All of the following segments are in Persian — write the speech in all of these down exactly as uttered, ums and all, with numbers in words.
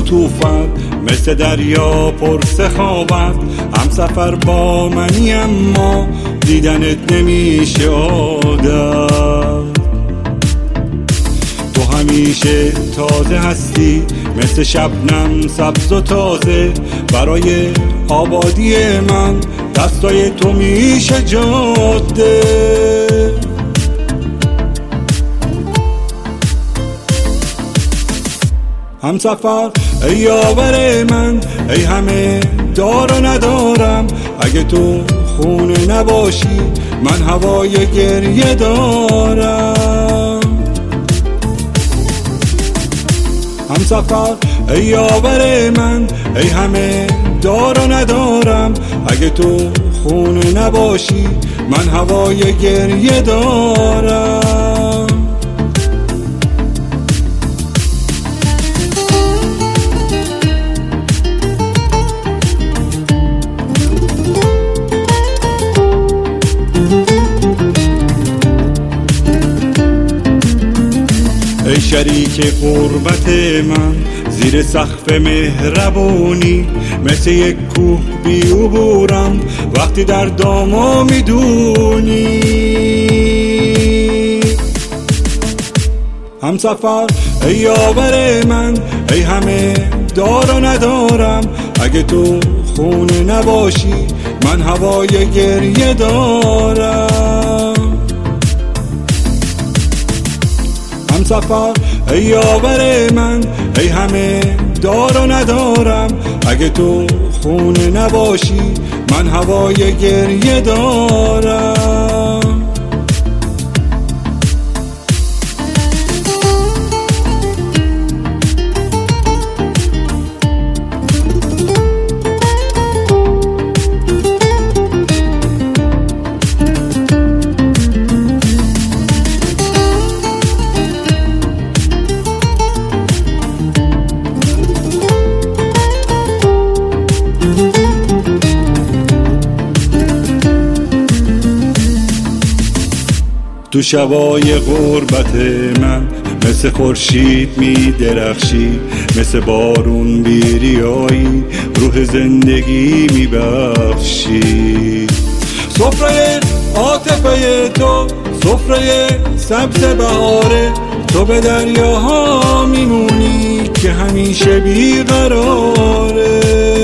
عطوفت، مثل دریا پر سخاوت. هم سفر با منی اما دیدنت نمیشه عادت. تو همیشه تازه هستی، مثل شبنم سبز و تازه. برای آبادی من دستای تو میشه جاده. هم سفر ای یاور من، ای همه دار و ندارم. اگه تو خونه نباشی من هوای گریه دارم. هم سفر ای یاور من، ای همه دار و ندارم. اگه تو خونه نباشی من هوای گریه دارم. ای شریک غربت من، زیر سقف مهربونی. مثل یک کوه بی عبورم وقتی در دامو میدونی. هم سفر ای یاور من، ای همه دار و ندارم. اگه تو خونه نباشی من هوای گریه دارم. هم سفر ای یاور من، ای همه دار و ندارم. اگه تو خونه نباشی من هوای گریه دارم. تو شبای غربت من مثل خورشید می درخشی. مثل بارون بیریایی روح زندگی می بخشی. سفره عاطفه تو سفره سبز بهاره. تو به دریاها میمونی که همیشه بیقراره.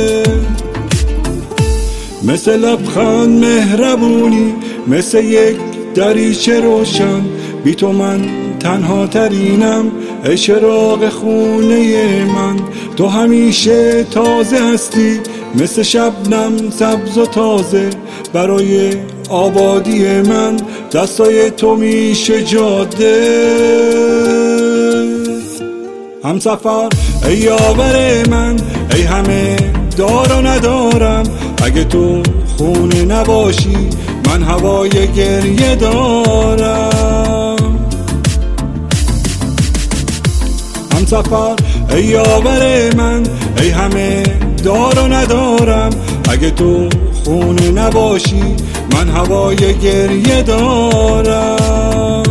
مثل لبخند مهربونی، مثل یک دریچه روشن. بی تو من تنها ترینم، ای چراغ خونه من. تو همیشه تازه هستی، مثل شبنم سبز و تازه. برای آبادی من دستای تو میشه جاده. هم سفر ای یاور من، ای همه دار و ندارم. اگه تو خونه نباشی من هوای گریه دارم. هم سفر ای یاور من، ای همه دار و ندارم. اگه تو خونه نباشی من هوای گریه دارم.